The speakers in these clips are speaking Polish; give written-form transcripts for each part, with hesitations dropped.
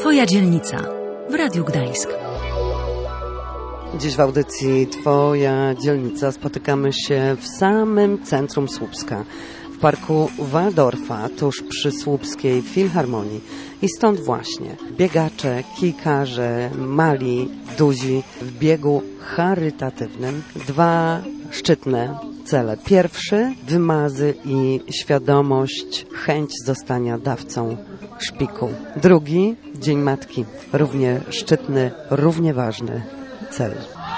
Twoja dzielnica w Radiu Gdańsk. Dziś w audycji Twoja dzielnica spotykamy się w samym centrum Słupska, w parku Waldorfa, tuż przy Słupskiej Filharmonii. I stąd właśnie biegacze, kijkarze, mali, duzi w biegu charytatywnym. Dwa szczytne cele. Pierwszy, wymazy i świadomość, chęć zostania dawcą szpiku. Drugi, Dzień Matki. Równie szczytny, równie ważny cel.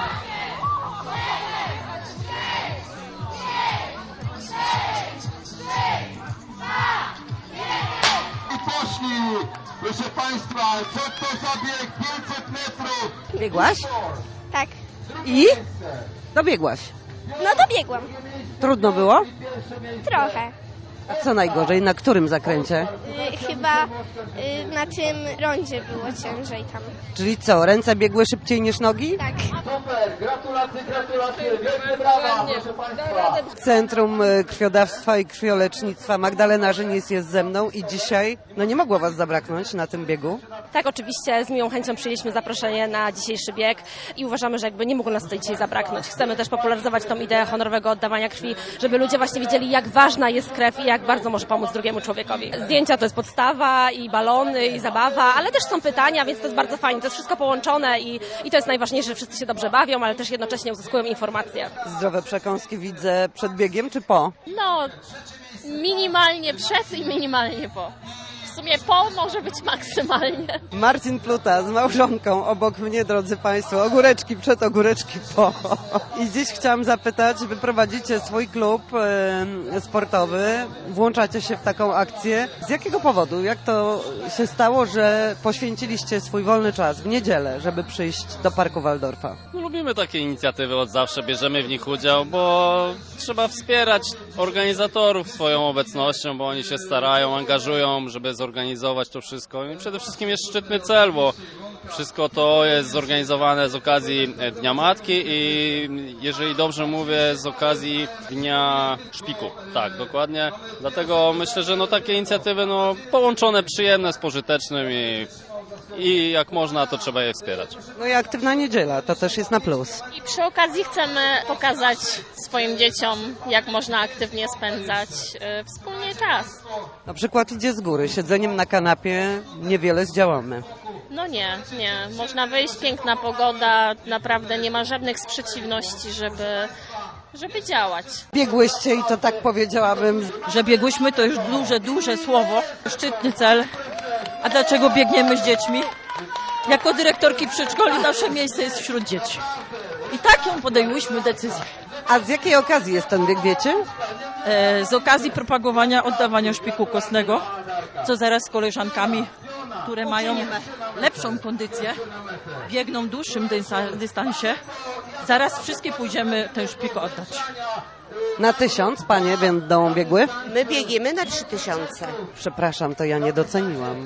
I poszli, proszę Państwa, co to za bieg 500 metrów? Biegłaś? Tak. I? Dobiegłaś. No dobiegłam. Trudno było? Trochę. A co najgorzej? Na którym zakręcie? Chyba na tym rondzie było ciężej tam. Czyli co, ręce biegły szybciej niż nogi? Tak. Super, gratulacje, wielkie brawa, proszę Państwa. Centrum Krwiodawstwa i Krwiolecznictwa Magdalena Żyniec jest ze mną i dzisiaj, nie mogło Was zabraknąć na tym biegu. Tak, oczywiście z miłą chęcią przyjęliśmy zaproszenie na dzisiejszy bieg i uważamy, że nie mogło nas tutaj dzisiaj zabraknąć. Chcemy też popularyzować tą ideę honorowego oddawania krwi, żeby ludzie właśnie wiedzieli, jak ważna jest krew i jak bardzo może pomóc drugiemu człowiekowi. Zdjęcia to jest podstawa i balony i zabawa, ale też są pytania, więc to jest bardzo fajnie. To jest wszystko połączone i to jest najważniejsze, że wszyscy się dobrze bawią, ale też jednocześnie uzyskują informacje. Zdrowe przekąski widzę przed biegiem czy po? No, minimalnie przed i minimalnie po. W sumie po może być maksymalnie. Marcin Pluta z małżonką obok mnie, drodzy Państwo. Ogóreczki przed, ogóreczki po. I dziś chciałam zapytać, wy prowadzicie swój klub sportowy, włączacie się w taką akcję. Z jakiego powodu? Jak to się stało, że poświęciliście swój wolny czas w niedzielę, żeby przyjść do parku Waldorfa? Lubimy takie inicjatywy od zawsze, bierzemy w nich udział, bo trzeba wspierać organizatorów swoją obecnością, bo oni się starają, angażują, żeby zorganizować to wszystko. I przede wszystkim jest szczytny cel, bo wszystko to jest zorganizowane z okazji Dnia Matki i jeżeli dobrze mówię, z okazji Dnia Szpiku. Tak, dokładnie. Dlatego myślę, że takie inicjatywy połączone przyjemne z pożytecznym i jak można, to trzeba je wspierać. No i aktywna niedziela, to też jest na plus. I przy okazji chcemy pokazać swoim dzieciom, jak można aktywnie spędzać wspólnie czas. Na przykład idzie z góry, siedzeniem na kanapie niewiele zdziałamy. No nie. Można wyjść, piękna pogoda, naprawdę nie ma żadnych sprzeciwności, żeby działać. Biegłyście i to tak powiedziałabym, że biegłyśmy to już duże słowo, szczytny cel. A dlaczego biegniemy z dziećmi? Jako dyrektorki przedszkoli nasze miejsce jest wśród dzieci. I taką podejmujemy decyzję. A z jakiej okazji jest ten bieg, wiecie? Z okazji propagowania oddawania szpiku kostnego, co zaraz z koleżankami, które mają lepszą kondycję, biegną w dłuższym dystansie. Zaraz wszystkie pójdziemy ten szpik oddać. Na 1000 panie będą biegły? My biegniemy na 3000. Przepraszam, to ja nie doceniłam.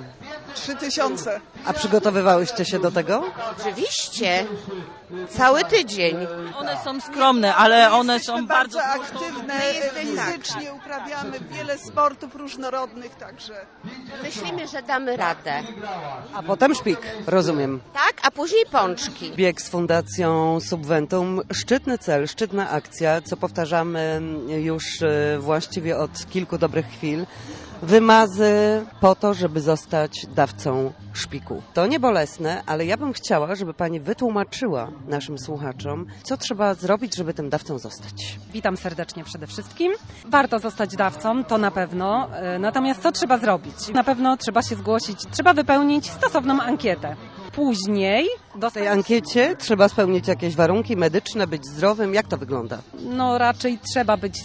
3000. A przygotowywałyście się do tego? Oczywiście. Cały tydzień. One są skromne, ale one są bardzo aktywne, fizycznie uprawiamy wiele sportów różnorodnych, także myślimy, że damy radę. A potem szpik, rozumiem. Tak, a później pączki. Bieg z Fundacją Subventum, szczytny cel, szczytna akcja, co powtarzamy już właściwie od kilku dobrych chwil. Wymazy po to, żeby zostać dawcą szpiku. To nie bolesne, ale ja bym chciała, żeby pani wytłumaczyła naszym słuchaczom, co trzeba zrobić, żeby tym dawcą zostać. Witam serdecznie przede wszystkim. Warto zostać dawcą, to na pewno. Natomiast co trzeba zrobić? Na pewno trzeba się zgłosić, trzeba wypełnić stosowną ankietę. Później w tej ankiecie trzeba spełnić jakieś warunki medyczne, być zdrowym. Jak to wygląda? Raczej trzeba być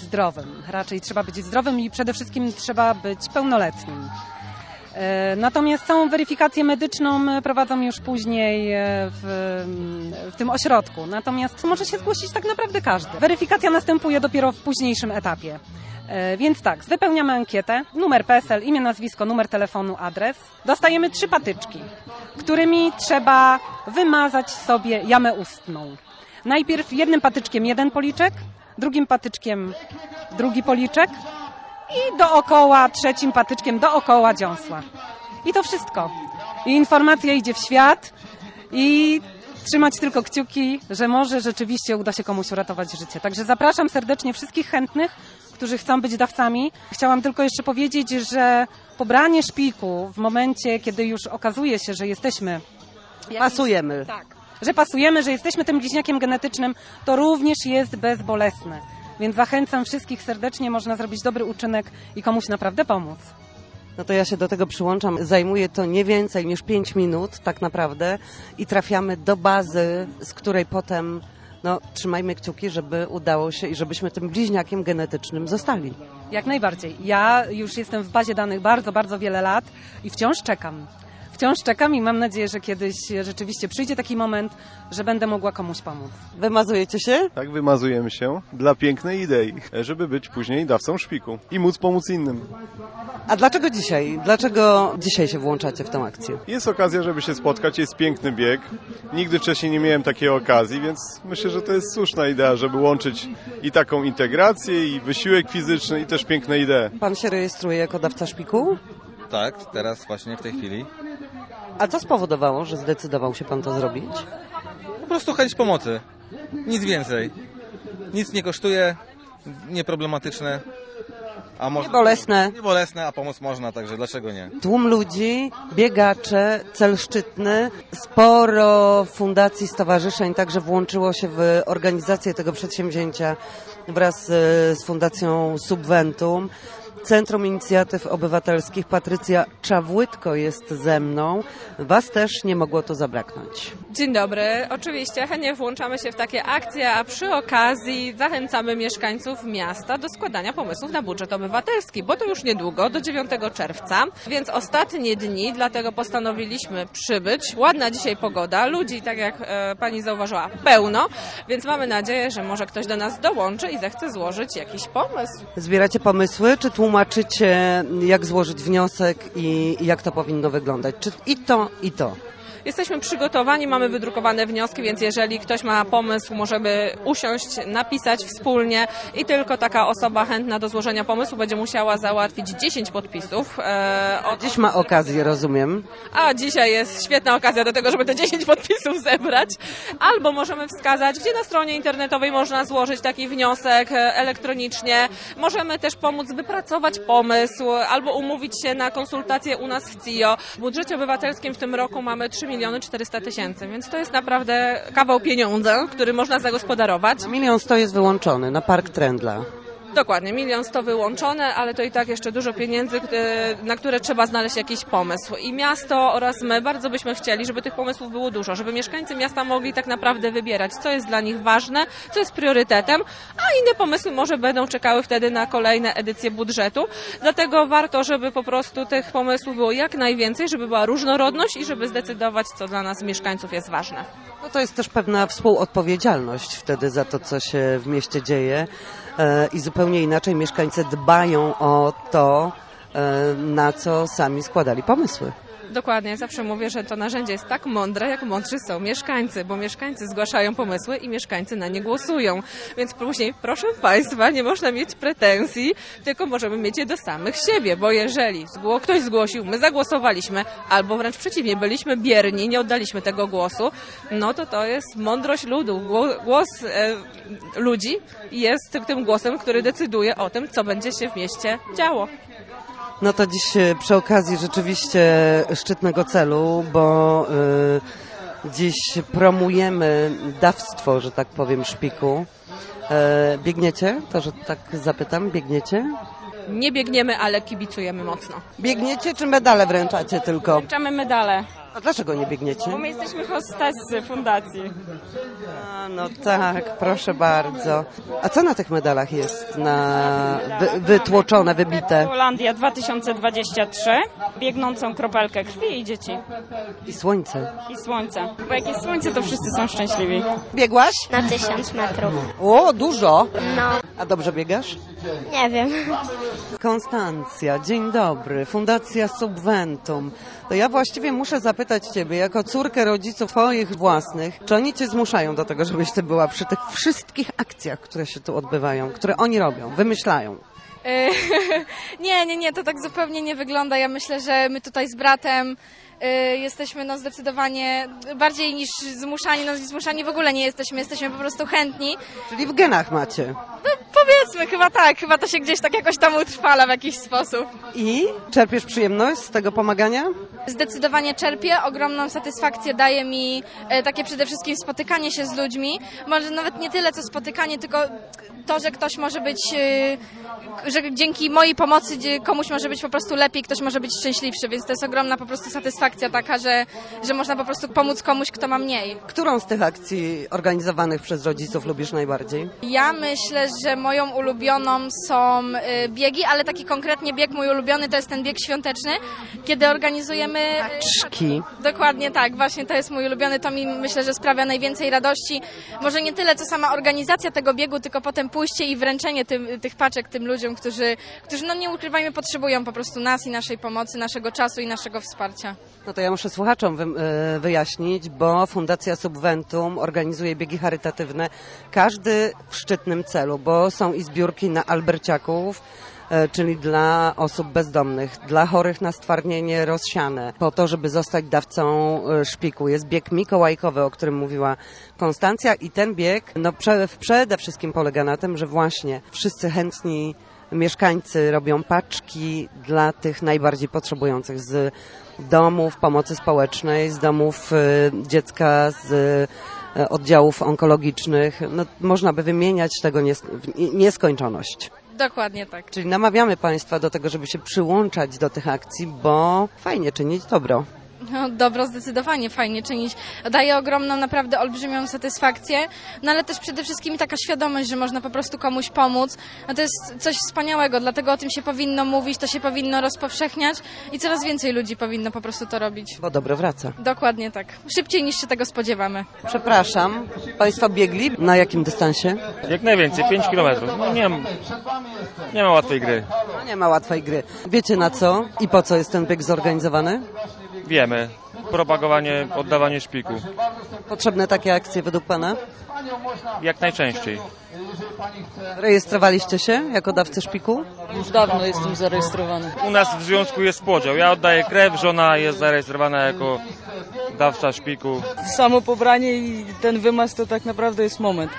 zdrowym i przede wszystkim trzeba być pełnoletnim. Natomiast całą weryfikację medyczną prowadzą już później w tym ośrodku. Natomiast może się zgłosić tak naprawdę każdy. Weryfikacja następuje dopiero w późniejszym etapie. Więc tak, wypełniamy ankietę, numer PESEL, imię, nazwisko, numer telefonu, adres. Dostajemy 3 patyczki, którymi trzeba wymazać sobie jamę ustną. Najpierw jednym patyczkiem jeden policzek, drugim patyczkiem drugi policzek i dookoła, trzecim patyczkiem dookoła dziąsła. I to wszystko. i informacja idzie w świat i trzymać tylko kciuki, że może rzeczywiście uda się komuś uratować życie. Także zapraszam serdecznie wszystkich chętnych, którzy chcą być dawcami. Chciałam tylko jeszcze powiedzieć, że pobranie szpiku w momencie, kiedy już okazuje się, że jesteśmy... Pasujemy. Tak. Że pasujemy, że jesteśmy tym bliźniakiem genetycznym, to również jest bezbolesne. Więc zachęcam wszystkich serdecznie, można zrobić dobry uczynek i komuś naprawdę pomóc. No to ja się do tego przyłączam. Zajmuje to nie więcej niż 5 minut tak naprawdę i trafiamy do bazy, z której potem trzymajmy kciuki, żeby udało się i żebyśmy tym bliźniakiem genetycznym zostali. Jak najbardziej. Ja już jestem w bazie danych bardzo, bardzo wiele lat i wciąż czekam i mam nadzieję, że kiedyś rzeczywiście przyjdzie taki moment, że będę mogła komuś pomóc. Wymazujecie się? Tak, wymazujemy się dla pięknej idei, żeby być później dawcą szpiku i móc pomóc innym. A dlaczego dzisiaj? Dlaczego dzisiaj się włączacie w tę akcję? Jest okazja, żeby się spotkać, jest piękny bieg. Nigdy wcześniej nie miałem takiej okazji, więc myślę, że to jest słuszna idea, żeby łączyć i taką integrację, i wysiłek fizyczny, i też piękne idee. Pan się rejestruje jako dawca szpiku? Tak, teraz właśnie w tej chwili. A co spowodowało, że zdecydował się pan to zrobić? Po prostu chęć pomocy. Nic więcej. Nic nie kosztuje, nieproblematyczne. A niebolesne, a pomóc można, także dlaczego nie? Tłum ludzi, biegacze, cel szczytny. Sporo fundacji, stowarzyszeń także włączyło się w organizację tego przedsięwzięcia wraz z Fundacją Subventum. Centrum Inicjatyw Obywatelskich Patrycja Czawłytko jest ze mną. Was też nie mogło to zabraknąć. Dzień dobry. Oczywiście chętnie włączamy się w takie akcje, a przy okazji zachęcamy mieszkańców miasta do składania pomysłów na budżet obywatelski, bo to już niedługo, do 9 czerwca, więc ostatnie dni, dlatego postanowiliśmy przybyć. Ładna dzisiaj pogoda, ludzi, tak jak pani zauważyła, pełno, więc mamy nadzieję, że może ktoś do nas dołączy i zechce złożyć jakiś pomysł. Zbieracie pomysły, czy tłumaczycie, jak złożyć wniosek i jak to powinno wyglądać? Czy i to? Jesteśmy przygotowani, mamy wydrukowane wnioski, więc jeżeli ktoś ma pomysł, możemy usiąść, napisać wspólnie i tylko taka osoba chętna do złożenia pomysłu będzie musiała załatwić 10 podpisów. Dziś ma okazję, rozumiem. A dzisiaj jest świetna okazja do tego, żeby te 10 podpisów zebrać. Albo możemy wskazać, gdzie na stronie internetowej można złożyć taki wniosek elektronicznie. Możemy też pomóc wypracować pomysł albo umówić się na konsultacje u nas w CIO. W budżecie obywatelskim w tym roku mamy 3 400 000, więc to jest naprawdę kawał pieniądza, który można zagospodarować. 1 100 000 jest wyłączony na Park Trendla. Dokładnie, 1 100 000 wyłączone, ale to i tak jeszcze dużo pieniędzy, na które trzeba znaleźć jakiś pomysł. I miasto oraz my bardzo byśmy chcieli, żeby tych pomysłów było dużo, żeby mieszkańcy miasta mogli tak naprawdę wybierać, co jest dla nich ważne, co jest priorytetem, a inne pomysły może będą czekały wtedy na kolejne edycje budżetu. Dlatego warto, żeby po prostu tych pomysłów było jak najwięcej, żeby była różnorodność i żeby zdecydować, co dla nas mieszkańców jest ważne. No to jest też pewna współodpowiedzialność wtedy za to, co się w mieście dzieje. I zupełnie inaczej mieszkańcy dbają o to, na co sami składali pomysły. Dokładnie, zawsze mówię, że to narzędzie jest tak mądre, jak mądrzy są mieszkańcy, bo mieszkańcy zgłaszają pomysły i mieszkańcy na nie głosują. Więc później, proszę Państwa, nie można mieć pretensji, tylko możemy mieć je do samych siebie, bo jeżeli ktoś zgłosił, my zagłosowaliśmy, albo wręcz przeciwnie, byliśmy bierni, nie oddaliśmy tego głosu, no to jest mądrość ludu. Głos ludzi jest tym głosem, który decyduje o tym, co będzie się w mieście działo. No to dziś przy okazji rzeczywiście szczytnego celu, bo dziś promujemy dawstwo, że tak powiem, szpiku. Biegniecie? To, że tak zapytam, biegniecie? Nie biegniemy, ale kibicujemy mocno. Biegniecie czy medale wręczacie tylko? Wręczamy medale. A dlaczego nie biegniecie? Bo my jesteśmy hostessy fundacji. No tak, proszę bardzo. A co na tych medalach jest wytłoczone, wybite? Holandia 2023, biegnącą kropelkę krwi i dzieci. I słońce. I słońce. Bo jak jest słońce, to wszyscy są szczęśliwi. Biegłaś? Na 1000 metrów. O, dużo. No. A dobrze biegasz? Nie wiem. Konstancja, dzień dobry. Fundacja Subventum. To ja właściwie muszę zapytać Ciebie, jako córkę rodziców Twoich własnych, czy oni Cię zmuszają do tego, żebyś Ty była przy tych wszystkich akcjach, które się tu odbywają, które oni robią, wymyślają? Nie, to tak zupełnie nie wygląda. Ja myślę, że my tutaj z bratem jesteśmy zdecydowanie bardziej niż zmuszani w ogóle nie jesteśmy po prostu chętni. Czyli w genach macie. No powiedzmy, chyba tak, chyba to się gdzieś tak jakoś tam utrwala w jakiś sposób. I czerpiesz przyjemność z tego pomagania? Zdecydowanie czerpię, ogromną satysfakcję daje mi takie przede wszystkim spotykanie się z ludźmi. Może nawet nie tyle co spotykanie, tylko to, że ktoś może być, że dzięki mojej pomocy komuś może być po prostu lepiej, ktoś może być szczęśliwszy, więc to jest ogromna po prostu satysfakcja taka, że można po prostu pomóc komuś, kto ma mniej. Którą z tych akcji organizowanych przez rodziców lubisz najbardziej? Ja myślę, że moją ulubioną są biegi, ale taki konkretnie bieg mój ulubiony to jest ten bieg świąteczny, kiedy organizujemy... Paczki. Dokładnie tak, właśnie to jest mój ulubiony, to mi myślę, że sprawia najwięcej radości. Może nie tyle co sama organizacja tego biegu, tylko potem pójście i wręczenie tych paczek tym ludziom, którzy no nie ukrywajmy, potrzebują po prostu nas i naszej pomocy, naszego czasu i naszego wsparcia. No to ja muszę słuchaczom wyjaśnić, bo Fundacja Subventum organizuje biegi charytatywne, każdy w szczytnym celu, bo są i zbiórki na alberciaków, czyli dla osób bezdomnych, dla chorych na stwardnienie rozsiane, po to, żeby zostać dawcą szpiku. Jest bieg mikołajkowy, o którym mówiła Konstancja i ten bieg przede wszystkim polega na tym, że właśnie wszyscy chętni mieszkańcy robią paczki dla tych najbardziej potrzebujących z domów pomocy społecznej, z domów dziecka, z oddziałów onkologicznych. No, można by wymieniać tego nieskończoność. Dokładnie tak. Czyli namawiamy Państwa do tego, żeby się przyłączać do tych akcji, bo fajnie czynić dobro. No, dobro zdecydowanie fajnie czynić. Daje ogromną, naprawdę olbrzymią satysfakcję, no ale też przede wszystkim taka świadomość, że można po prostu komuś pomóc. No to jest coś wspaniałego, dlatego o tym się powinno mówić, to się powinno rozpowszechniać i coraz więcej ludzi powinno po prostu to robić. Bo dobro wraca. Dokładnie tak. Szybciej niż się tego spodziewamy. Przepraszam, Państwo biegli na jakim dystansie? Jak najwięcej, 5 kilometrów. No nie ma łatwej gry. No nie ma łatwej gry. Wiecie na co i po co jest ten bieg zorganizowany? Wiemy. Propagowanie, oddawanie szpiku. Potrzebne takie akcje według Pana? Jak najczęściej. Rejestrowaliście się jako dawcy szpiku? Już dawno jestem zarejestrowany. U nas w związku jest podział. Ja oddaję krew, żona jest zarejestrowana jako dawca szpiku. Samo pobranie i ten wymaz to tak naprawdę jest moment.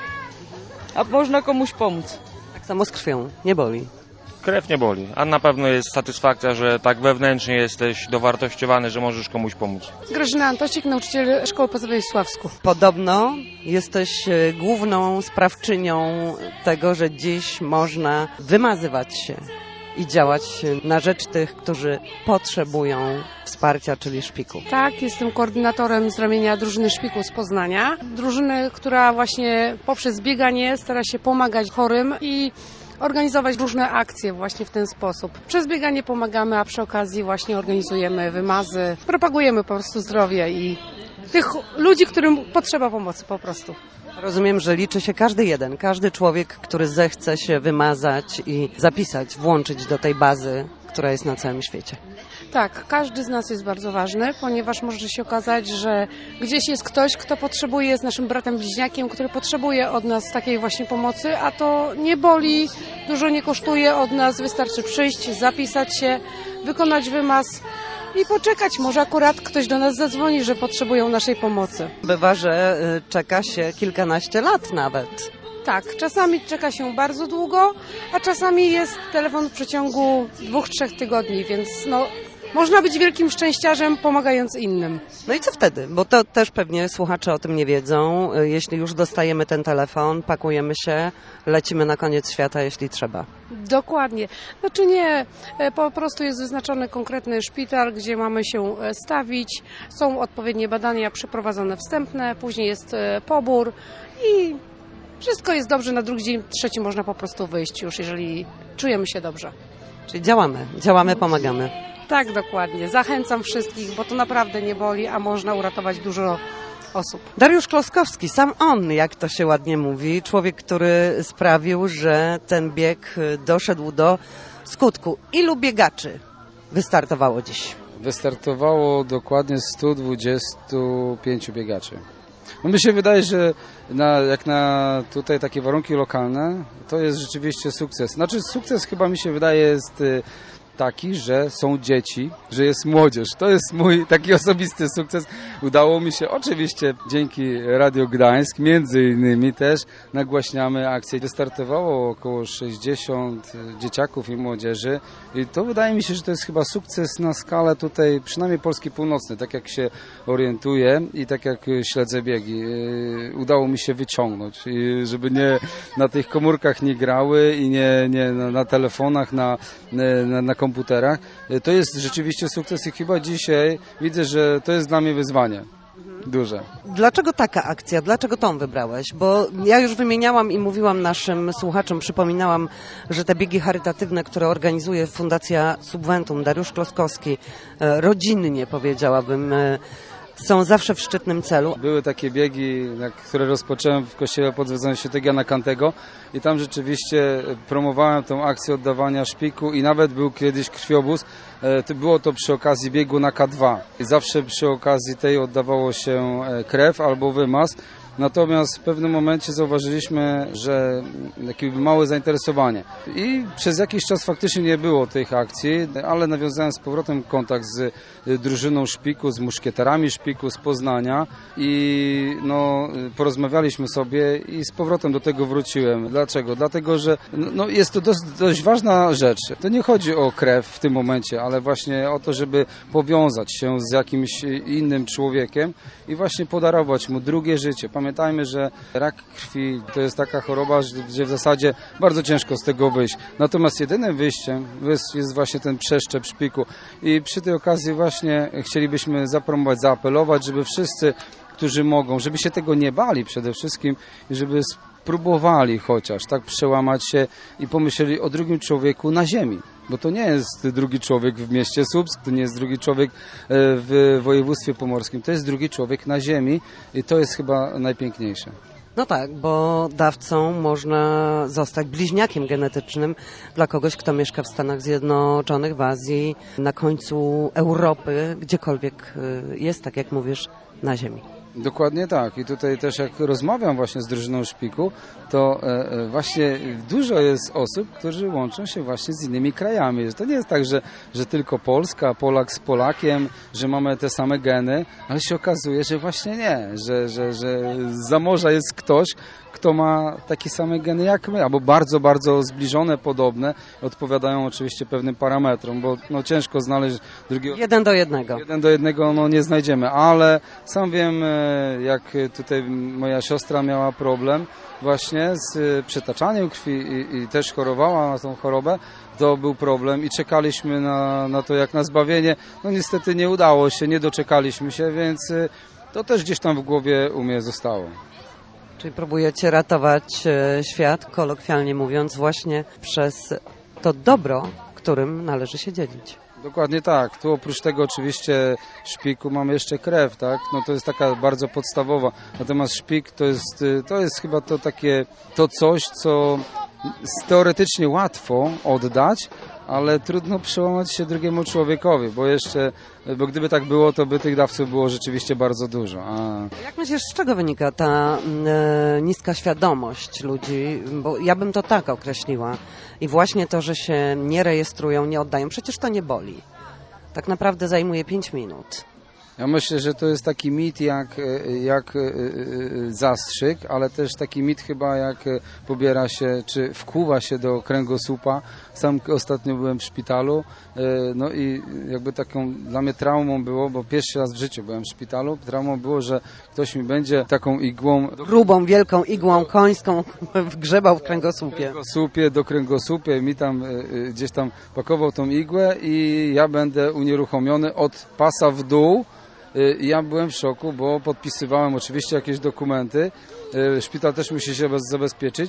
A można komuś pomóc. Tak samo z krwią, nie boli. Krew nie boli, a na pewno jest satysfakcja, że tak wewnętrznie jesteś dowartościowany, że możesz komuś pomóc. Grażyna Antosik, nauczyciel Szkoły Podstawowej w Sławsku. Podobno jesteś główną sprawczynią tego, że dziś można wymazywać się i działać na rzecz tych, którzy potrzebują wsparcia, czyli szpiku. Tak, jestem koordynatorem z ramienia drużyny szpiku z Poznania. Drużyny, która właśnie poprzez bieganie stara się pomagać chorym i organizować różne akcje właśnie w ten sposób. Przez bieganie pomagamy, a przy okazji właśnie organizujemy wymazy, propagujemy po prostu zdrowie i tych ludzi, którym potrzeba pomocy po prostu. Rozumiem, że liczy się każdy człowiek, który zechce się wymazać i zapisać, włączyć do tej bazy, która jest na całym świecie. Tak, każdy z nas jest bardzo ważny, ponieważ może się okazać, że gdzieś jest ktoś, kto potrzebuje, jest naszym bratem bliźniakiem, który potrzebuje od nas takiej właśnie pomocy, a to nie boli, dużo nie kosztuje od nas, wystarczy przyjść, zapisać się, wykonać wymaz i poczekać. Może akurat ktoś do nas zadzwoni, że potrzebują naszej pomocy. Bywa, że czeka się kilkanaście lat nawet. Tak, czasami czeka się bardzo długo, a czasami jest telefon w przeciągu 2-3 tygodni, więc można być wielkim szczęściarzem, pomagając innym. No i co wtedy? Bo to też pewnie słuchacze o tym nie wiedzą. Jeśli już dostajemy ten telefon, pakujemy się, lecimy na koniec świata, jeśli trzeba. Dokładnie. Znaczy nie, po prostu jest wyznaczony konkretny szpital, gdzie mamy się stawić. Są odpowiednie badania przeprowadzone wstępne, później jest pobór i wszystko jest dobrze. Na drugi dzień, trzeci można po prostu wyjść już, jeżeli czujemy się dobrze. Czyli działamy, pomagamy. Tak, dokładnie. Zachęcam wszystkich, bo to naprawdę nie boli, a można uratować dużo osób. Dariusz Kloskowski, sam on, jak to się ładnie mówi, człowiek, który sprawił, że ten bieg doszedł do skutku. Ilu biegaczy wystartowało dziś? Wystartowało dokładnie 125 biegaczy. No mi się wydaje, że jak na tutaj takie warunki lokalne, to jest rzeczywiście sukces. Znaczy sukces chyba mi się wydaje jest taki, że są dzieci, że jest młodzież. To jest mój taki osobisty sukces. Udało mi się, oczywiście dzięki Radio Gdańsk, między innymi też nagłaśniamy akcję. Wystartowało około 60 dzieciaków i młodzieży i to wydaje mi się, że to jest chyba sukces na skalę tutaj, przynajmniej Polski Północnej, tak jak się orientuję i tak jak śledzę biegi. Udało mi się wyciągnąć, żeby nie na tych komórkach nie grały i nie na telefonach, na komputerach. To jest rzeczywiście sukces i chyba dzisiaj widzę, że to jest dla mnie wyzwanie duże. Dlaczego taka akcja? Dlaczego tą wybrałeś? Bo ja już wymieniałam i mówiłam naszym słuchaczom, przypominałam, że te biegi charytatywne, które organizuje Fundacja Subventum, Dariusz Kloskowski, rodzinnie powiedziałabym, są zawsze w szczytnym celu. Były takie biegi, które rozpocząłem w kościele pod wezwaniem świętego Jana Kantego i tam rzeczywiście promowałem tą akcję oddawania szpiku i nawet był kiedyś krwiobóz. Było to przy okazji biegu na K2 i zawsze przy okazji tej oddawało się krew albo wymaz. Natomiast w pewnym momencie zauważyliśmy, że jakieś małe zainteresowanie. I przez jakiś czas faktycznie nie było tych akcji, ale nawiązałem z powrotem kontakt z drużyną szpiku, z muszkieterami szpiku z Poznania i porozmawialiśmy sobie i z powrotem do tego wróciłem. Dlaczego? Dlatego, że jest to dość ważna rzecz. To nie chodzi o krew w tym momencie, ale właśnie o to, żeby powiązać się z jakimś innym człowiekiem i właśnie podarować mu drugie życie. Pamiętajmy, że rak krwi to jest taka choroba, że w zasadzie bardzo ciężko z tego wyjść. Natomiast jedynym wyjściem jest właśnie ten przeszczep szpiku. I przy tej okazji właśnie chcielibyśmy zapromować, zaapelować, żeby wszyscy, którzy mogą, żeby się tego nie bali przede wszystkim i żeby spróbowali chociaż tak przełamać się i pomyśleli o drugim człowieku na ziemi. Bo to nie jest drugi człowiek w mieście Słupsk, to nie jest drugi człowiek w województwie pomorskim, to jest drugi człowiek na ziemi i to jest chyba najpiękniejsze. No tak, bo dawcą można zostać bliźniakiem genetycznym dla kogoś, kto mieszka w Stanach Zjednoczonych, w Azji, na końcu Europy, gdziekolwiek jest, tak jak mówisz, na ziemi. Dokładnie tak. I tutaj też jak rozmawiam właśnie z drużyną szpiku, to właśnie dużo jest osób, którzy łączą się właśnie z innymi krajami. To nie jest tak, że tylko Polska, Polak z Polakiem, że mamy te same geny, ale się okazuje, że właśnie nie, że zza morza jest ktoś, kto ma takie same geny jak my, albo bardzo, bardzo zbliżone, podobne, odpowiadają oczywiście pewnym parametrom, bo ciężko znaleźć drugiego. 1 do 1. 1 do 1 nie znajdziemy, ale sam wiem, jak tutaj moja siostra miała problem właśnie z przetaczaniem krwi i też chorowała na tą chorobę, to był problem i czekaliśmy na to jak na zbawienie. Niestety nie udało się, nie doczekaliśmy się, więc to też gdzieś tam w głowie u mnie zostało. Czyli próbujecie ratować świat, kolokwialnie mówiąc, właśnie przez to dobro, którym należy się dzielić. Dokładnie tak. Tu oprócz tego oczywiście szpiku mamy jeszcze krew, tak? To jest taka bardzo podstawowa. Natomiast szpik to jest chyba to coś, co teoretycznie łatwo oddać, ale trudno przełamać się drugiemu człowiekowi, bo gdyby tak było, to by tych dawców było rzeczywiście bardzo dużo. Jak myślisz, z czego wynika ta niska świadomość ludzi? Bo ja bym to tak określiła. I właśnie to, że się nie rejestrują, nie oddają, przecież to nie boli. Tak naprawdę zajmuje 5 minut. Ja myślę, że to jest taki mit jak zastrzyk, ale też taki mit chyba jak pobiera się, czy wkuwa się do kręgosłupa. Sam ostatnio byłem w szpitalu, i jakby taką dla mnie traumą było, bo pierwszy raz w życiu byłem w szpitalu, traumą było, że ktoś mi będzie taką igłą... Grubą, wielką igłą końską wgrzebał w kręgosłupie. Do kręgosłupia mi tam gdzieś tam pakował tą igłę i ja będę unieruchomiony od pasa w dół. Ja byłem w szoku, bo podpisywałem oczywiście jakieś dokumenty. Szpital też musi się zabezpieczyć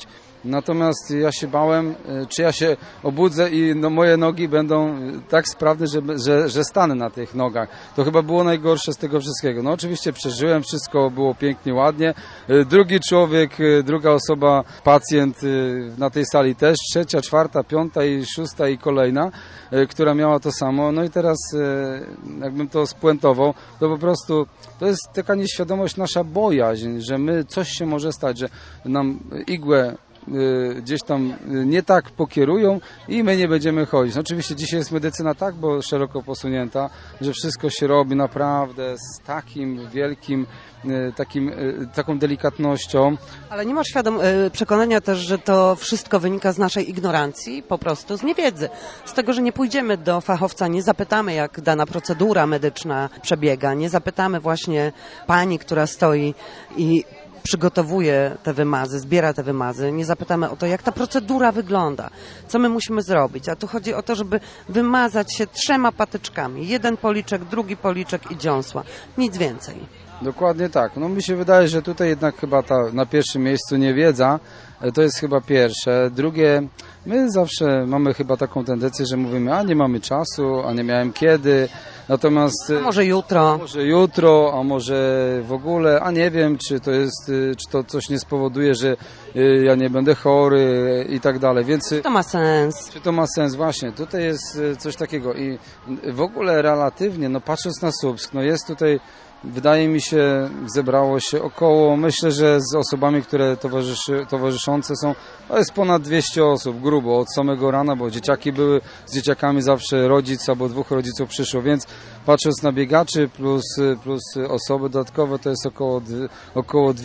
Natomiast ja się bałem, czy ja się obudzę i moje nogi będą tak sprawne, że stanę na tych nogach. To chyba było najgorsze z tego wszystkiego. No oczywiście przeżyłem, wszystko było pięknie, ładnie. Drugi człowiek, druga osoba, pacjent na tej sali też, 3., 4., 5. i 6. i kolejna, która miała to samo. No i teraz jakbym to spuentował, to po prostu to jest taka nieświadomość, nasza bojaźń, że coś się może stać, że nam igłę gdzieś tam nie tak pokierują i my nie będziemy chodzić. No oczywiście dzisiaj jest medycyna tak, bo szeroko posunięta, że wszystko się robi naprawdę z takim wielkim, taką delikatnością. Ale nie masz przekonania też, że to wszystko wynika z naszej ignorancji, po prostu z niewiedzy. Z tego, że nie pójdziemy do fachowca, nie zapytamy, jak dana procedura medyczna przebiega, nie zapytamy właśnie pani, która stoi i przygotowuje te wymazy, zbiera te wymazy, nie zapytamy o to, jak ta procedura wygląda, co my musimy zrobić. A tu chodzi o to, żeby wymazać się 3 patyczkami. 1 policzek, drugi policzek i dziąsła. Nic więcej. Dokładnie tak. No mi się wydaje, że tutaj jednak chyba na pierwszym miejscu niewiedza, to jest chyba pierwsze. Drugie, my zawsze mamy chyba taką tendencję, że mówimy, a nie mamy czasu, a nie miałem kiedy. Natomiast może jutro. Może jutro, a może w ogóle, a nie wiem, czy to coś nie spowoduje, że ja nie będę chory i tak dalej. Więc czy to ma sens? Czy to ma sens? Właśnie, tutaj jest coś takiego i w ogóle relatywnie, no patrząc na Słupsk, no jest tutaj, wydaje mi się, zebrało się około, myślę, że z osobami, które towarzyszące są, to jest ponad 200 osób, grubo, od samego rana, bo dzieciaki były, z dzieciakami zawsze rodzic albo 2 rodziców przyszło, więc patrząc na biegaczy plus osoby dodatkowe, to jest około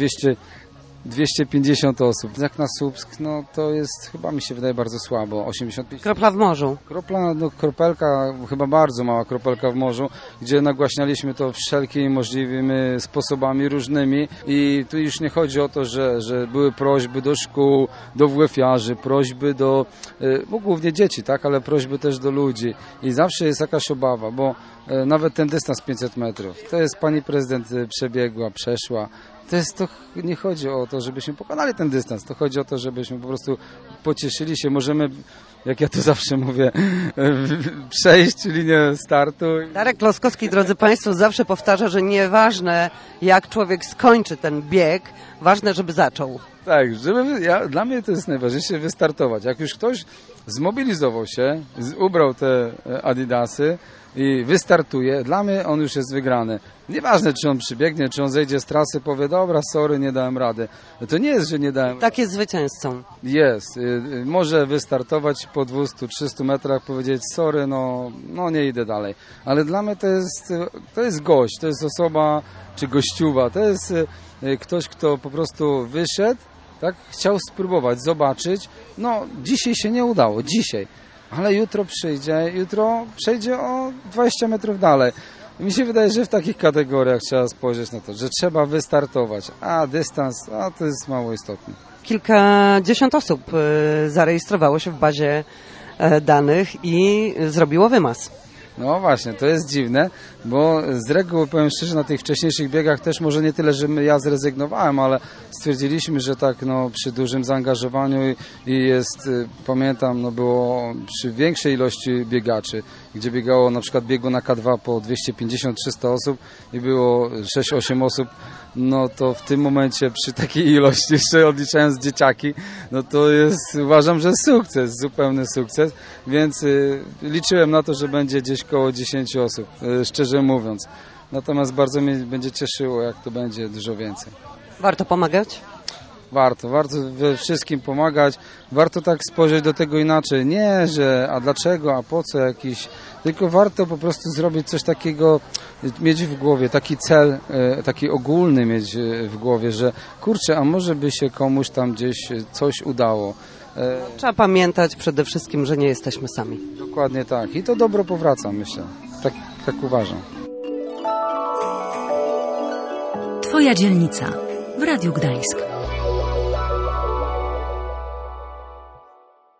250 osób. Jak na Słupsk, no to jest, chyba mi się wydaje, bardzo słabo. 85. Kropla w morzu. Kropelka, chyba bardzo mała kropelka w morzu, gdzie nagłaśnialiśmy to wszelkimi możliwymi sposobami różnymi i tu już nie chodzi o to, że były prośby do szkół, do WF-iarzy, prośby do, bo głównie dzieci, tak, ale prośby też do ludzi i zawsze jest jakaś obawa, bo nawet ten dystans 500 metrów, to jest pani prezydent przebiegła, przeszła. To nie chodzi o to, żebyśmy pokonali ten dystans, to chodzi o to, żebyśmy po prostu pocieszyli się, możemy, jak ja to zawsze mówię, przejść linię startu. Darek Kloskowski, drodzy Państwo, zawsze powtarza, że nieważne jak człowiek skończy ten bieg, ważne, żeby zaczął. Tak, dla mnie to jest najważniejsze, wystartować. Jak już ktoś zmobilizował się, ubrał te adidasy i wystartuje, dla mnie on już jest wygrany. Nieważne, czy on przybiegnie, czy on zejdzie z trasy, powie, dobra, sorry, nie dałem rady. To nie jest, że nie dałem. Tak jest zwycięzcą. Jest. Może wystartować po 200-300 metrach, powiedzieć, sorry, no nie idę dalej. Ale dla mnie to jest gość, to jest osoba, czy gościuwa, to jest ktoś, kto po prostu wyszedł, tak, chciał spróbować, zobaczyć. No, dzisiaj się nie udało, dzisiaj. Ale jutro przejdzie o 20 metrów dalej. Mi się wydaje, że w takich kategoriach trzeba spojrzeć na to, że trzeba wystartować, a dystans, to jest mało istotne. Kilkadziesiąt osób zarejestrowało się w bazie danych i zrobiło wymaz. No właśnie, to jest dziwne, bo z reguły, powiem szczerze, na tych wcześniejszych biegach też może nie tyle, że ja zrezygnowałem, ale stwierdziliśmy, że tak przy dużym zaangażowaniu i jest, pamiętam, było przy większej ilości biegaczy, gdzie biegało, na przykład biegło na K2 po 250-300 osób i było 6-8 osób, no to w tym momencie przy takiej ilości, jeszcze odliczając dzieciaki, no to jest, uważam, że sukces, zupełny sukces, więc liczyłem na to, że będzie gdzieś koło 10 osób, szczerze mówiąc. Natomiast bardzo mnie będzie cieszyło, jak to będzie dużo więcej. Warto pomagać? Warto we wszystkim pomagać, warto tak spojrzeć do tego inaczej, nie, że a dlaczego, a po co jakiś, tylko warto po prostu zrobić coś takiego, mieć w głowie, taki cel, taki ogólny mieć w głowie, że kurczę, a może by się komuś tam gdzieś coś udało. Trzeba pamiętać przede wszystkim, że nie jesteśmy sami. Dokładnie tak i to dobro powraca, myślę, tak uważam. Twoja dzielnica w Radiu Gdańsk.